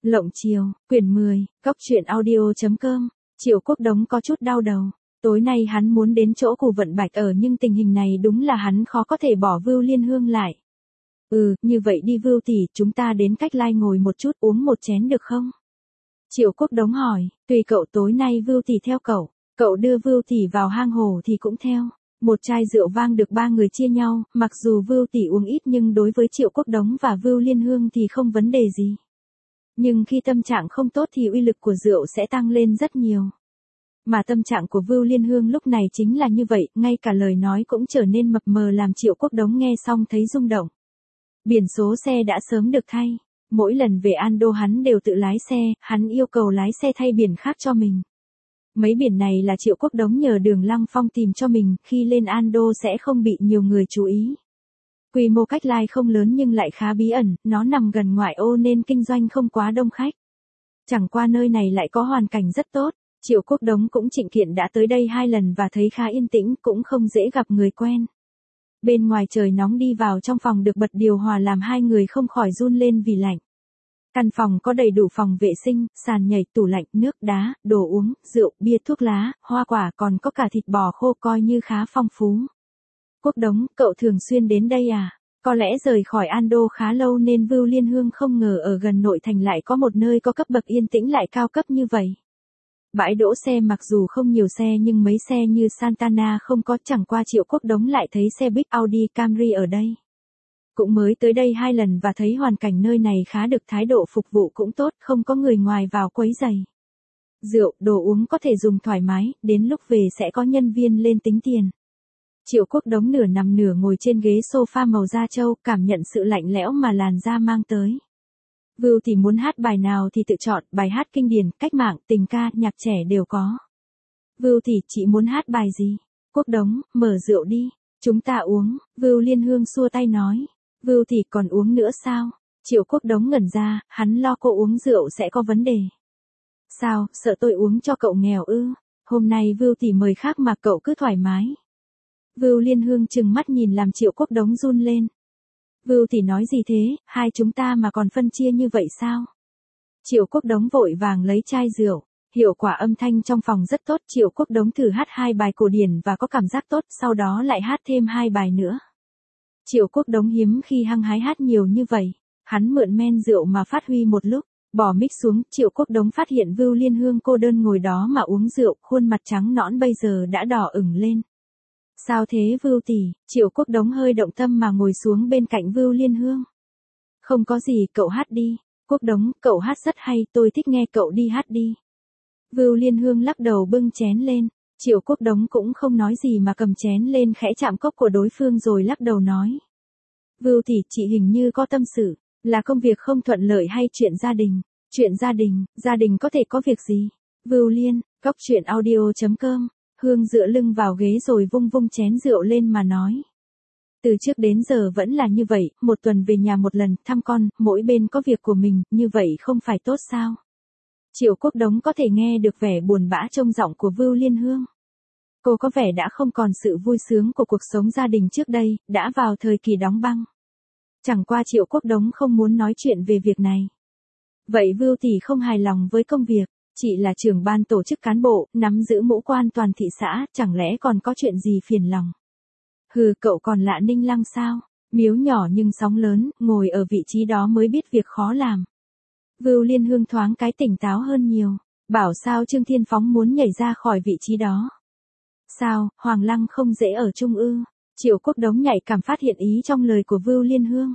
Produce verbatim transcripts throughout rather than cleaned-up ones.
Lộng chiều, quyển mười, cốc truyện audio.com, Triệu Quốc Đống có chút đau đầu. Tối nay hắn muốn đến chỗ Cù Vận Bạch ở nhưng tình hình này đúng là hắn khó có thể bỏ Vưu Liên Hương lại. Ừ, như vậy đi Vưu tỷ, chúng ta đến cách lai ngồi một chút uống một chén được không? Triệu Quốc Đống hỏi, tùy cậu, tối nay Vưu tỷ theo cậu, cậu đưa Vưu tỷ vào hang hồ thì cũng theo. Một chai rượu vang được ba người chia nhau, mặc dù Vưu tỷ uống ít nhưng đối với Triệu Quốc Đống và Vưu Liên Hương thì không vấn đề gì. Nhưng khi tâm trạng không tốt thì uy lực của rượu sẽ tăng lên rất nhiều. Mà tâm trạng của Vưu Liên Hương lúc này chính là như vậy, ngay cả lời nói cũng trở nên mập mờ làm Triệu Quốc Đống nghe xong thấy rung động. Biển số xe đã sớm được thay. Mỗi lần về An Đô hắn đều tự lái xe, hắn yêu cầu lái xe thay biển khác cho mình. Mấy biển này là Triệu Quốc Đống nhờ Đường Lăng Phong tìm cho mình, khi lên An Đô sẽ không bị nhiều người chú ý. Quy mô cách lai không lớn nhưng lại khá bí ẩn, nó nằm gần ngoại ô nên kinh doanh không quá đông khách. Chẳng qua nơi này lại có hoàn cảnh rất tốt, Triệu Quốc Đống cũng trịnh kiện đã tới đây hai lần và thấy khá yên tĩnh, cũng không dễ gặp người quen. Bên ngoài trời nóng, đi vào trong phòng được bật điều hòa làm hai người không khỏi run lên vì lạnh. Căn phòng có đầy đủ phòng vệ sinh, sàn nhảy, tủ lạnh, nước đá, đồ uống, rượu, bia, thuốc lá, hoa quả, còn có cả thịt bò khô, coi như khá phong phú. Quốc Đống, cậu thường xuyên đến đây à? Có lẽ rời khỏi An Đô khá lâu nên Vưu Liên Hương không ngờ ở gần nội thành lại có một nơi có cấp bậc yên tĩnh lại cao cấp như vậy. Bãi đỗ xe mặc dù không nhiều xe nhưng mấy xe như Santana không có, chẳng qua Triệu Quốc Đống lại thấy xe Big Audi Camry ở đây. Cũng mới tới đây hai lần và thấy hoàn cảnh nơi này khá được, thái độ phục vụ cũng tốt, không có người ngoài vào quấy rầy. Rượu, đồ uống có thể dùng thoải mái, đến lúc về sẽ có nhân viên lên tính tiền. Triệu Quốc Đống nửa nằm nửa ngồi trên ghế sofa màu da trâu, cảm nhận sự lạnh lẽo mà làn da mang tới. Vưu thì muốn hát bài nào thì tự chọn, bài hát kinh điển, cách mạng, tình ca, nhạc trẻ đều có. Vưu thì, chị muốn hát bài gì? Quốc Đống, mở rượu đi, chúng ta uống. Vưu Liên Hương xua tay nói. Vưu thì còn uống nữa sao? Triệu Quốc Đống ngẩn ra, hắn lo cô uống rượu sẽ có vấn đề. Sao, sợ tôi uống cho cậu nghèo ư? Hôm nay Vưu thì mời khác mà cậu cứ thoải mái. Vưu Liên Hương trừng mắt nhìn làm Triệu Quốc Đống run lên. Vưu thì nói gì thế, hai chúng ta mà còn phân chia như vậy sao? Triệu Quốc Đống vội vàng lấy chai rượu, hiệu quả âm thanh trong phòng rất tốt, Triệu Quốc Đống thử hát hai bài cổ điển và có cảm giác tốt, sau đó lại hát thêm hai bài nữa. Triệu Quốc Đống hiếm khi hăng hái hát nhiều như vậy, hắn mượn men rượu mà phát huy một lúc, bỏ mic xuống, Triệu Quốc Đống phát hiện Vưu Liên Hương cô đơn ngồi đó mà uống rượu, khuôn mặt trắng nõn bây giờ đã đỏ ửng lên. Sao thế Vưu tỷ? Triệu Quốc Đống hơi động tâm mà ngồi xuống bên cạnh Vưu Liên Hương. Không có gì, cậu hát đi. Quốc Đống, cậu hát rất hay, tôi thích nghe, cậu đi hát đi. Vưu Liên Hương lắc đầu bưng chén lên. Triệu Quốc Đống cũng không nói gì mà cầm chén lên khẽ chạm cốc của đối phương rồi lắc đầu nói. Vưu tỷ, chị hình như có tâm sự, là công việc không thuận lợi hay chuyện gia đình? Chuyện gia đình, gia đình có thể có việc gì? Vưu Liên, cốc truyện audio.com. Hương dựa lưng vào ghế rồi vung vung chén rượu lên mà nói. Từ trước đến giờ vẫn là như vậy, một tuần về nhà một lần, thăm con, mỗi bên có việc của mình, như vậy không phải tốt sao? Triệu Quốc Đống có thể nghe được vẻ buồn bã trong giọng của Vưu Liên Hương. Cô có vẻ đã không còn sự vui sướng của cuộc sống gia đình trước đây, đã vào thời kỳ đóng băng. Chẳng qua Triệu Quốc Đống không muốn nói chuyện về việc này. Vậy Vưu tỷ không hài lòng với công việc? Chị là trưởng ban tổ chức cán bộ, nắm giữ mũ quan toàn thị xã, chẳng lẽ còn có chuyện gì phiền lòng? Hừ, cậu còn lạ Ninh Lăng sao? Miếu nhỏ nhưng sóng lớn, ngồi ở vị trí đó mới biết việc khó làm. Vưu Liên Hương thoáng cái tỉnh táo hơn nhiều. Bảo sao Trương Thiên Phóng muốn nhảy ra khỏi vị trí đó? Sao, Hoàng Lăng không dễ ở chung ư? Triệu Quốc Đống nhạy cảm phát hiện ý trong lời của Vưu Liên Hương.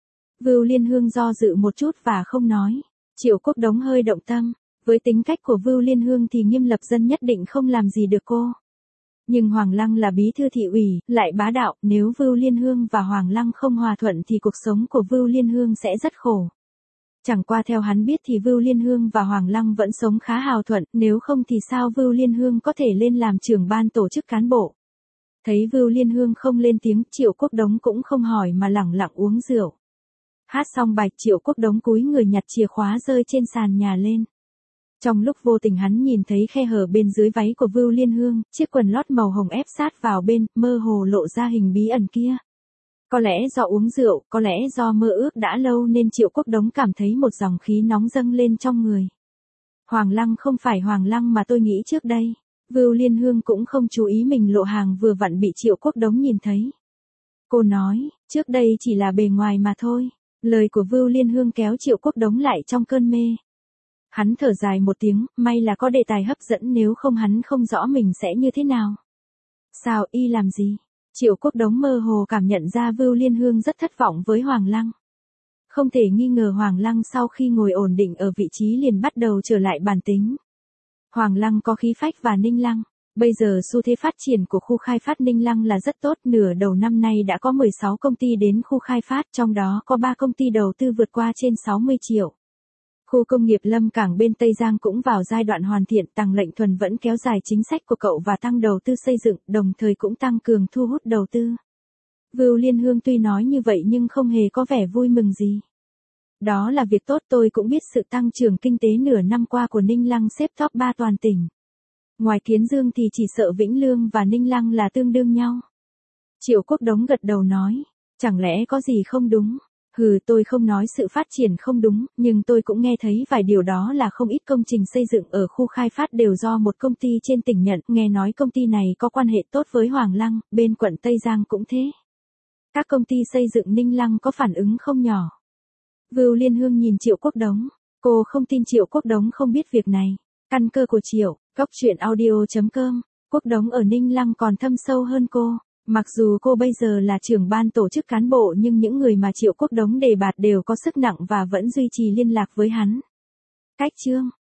Vưu Liên Hương do dự một chút và không nói. Triệu Quốc Đống hơi động tâm. Với tính cách của Vưu Liên Hương thì Nghiêm Lập Dân nhất định không làm gì được cô. Nhưng Hoàng Lăng là bí thư thị ủy, lại bá đạo, nếu Vưu Liên Hương và Hoàng Lăng không hòa thuận thì cuộc sống của Vưu Liên Hương sẽ rất khổ. Chẳng qua theo hắn biết thì Vưu Liên Hương và Hoàng Lăng vẫn sống khá hào thuận, nếu không thì sao Vưu Liên Hương có thể lên làm trưởng ban tổ chức cán bộ. Thấy Vưu Liên Hương không lên tiếng, Triệu Quốc Đống cũng không hỏi mà lẳng lặng uống rượu. Hát xong bài, Triệu Quốc Đống cúi người nhặt chìa khóa rơi trên sàn nhà lên. Trong lúc vô tình hắn nhìn thấy khe hở bên dưới váy của Vưu Liên Hương, chiếc quần lót màu hồng ép sát vào bên, mơ hồ lộ ra hình bí ẩn kia. Có lẽ do uống rượu, có lẽ do mơ ước đã lâu nên Triệu Quốc Đống cảm thấy một dòng khí nóng dâng lên trong người. Hoàng Lăng không phải Hoàng Lăng mà tôi nghĩ trước đây. Vưu Liên Hương cũng không chú ý mình lộ hàng vừa vặn bị Triệu Quốc Đống nhìn thấy. Cô nói, trước đây chỉ là bề ngoài mà thôi. Lời của Vưu Liên Hương kéo Triệu Quốc Đống lại trong cơn mê. Hắn thở dài một tiếng, may là có đề tài hấp dẫn, nếu không hắn không rõ mình sẽ như thế nào. Sao y làm gì? Triệu Quốc Đống mơ hồ cảm nhận ra Vưu Liên Hương rất thất vọng với Hoàng Lăng. Không thể nghi ngờ Hoàng Lăng sau khi ngồi ổn định ở vị trí liền bắt đầu trở lại bản tính. Hoàng Lăng có khí phách và Ninh Lăng. Bây giờ xu thế phát triển của khu khai phát Ninh Lăng là rất tốt, nửa đầu năm nay đã có mười sáu công ty đến khu khai phát, trong đó có ba công ty đầu tư vượt qua trên sáu mươi triệu. Khu công nghiệp Lâm Cảng bên Tây Giang cũng vào giai đoạn hoàn thiện, Tăng Lệnh Thuần vẫn kéo dài chính sách của cậu và tăng đầu tư xây dựng, đồng thời cũng tăng cường thu hút đầu tư. Vưu Liên Hương tuy nói như vậy nhưng không hề có vẻ vui mừng gì. Đó là việc tốt, tôi cũng biết sự tăng trưởng kinh tế nửa năm qua của Ninh Lăng xếp top ba toàn tỉnh. Ngoài Kiến Dương thì chỉ sợ Vĩnh Lương và Ninh Lăng là tương đương nhau. Triệu Quốc Đống gật đầu nói, chẳng lẽ có gì không đúng? Hừ, tôi không nói sự phát triển không đúng, nhưng tôi cũng nghe thấy vài điều, đó là không ít công trình xây dựng ở khu khai phát đều do một công ty trên tỉnh nhận, nghe nói công ty này có quan hệ tốt với Hoàng Lăng, bên quận Tây Giang cũng thế. Các công ty xây dựng Ninh Lăng có phản ứng không nhỏ. Vưu Liên Hương nhìn Triệu Quốc Đống, cô không tin Triệu Quốc Đống không biết việc này. Căn cơ của Triệu, Cốc Truyện Audio chấm com, Quốc Đống ở Ninh Lăng còn thâm sâu hơn cô. Mặc dù cô bây giờ là trưởng ban tổ chức cán bộ nhưng những người mà Triệu Quốc Đống đề bạt đều có sức nặng và vẫn duy trì liên lạc với hắn. Cách chương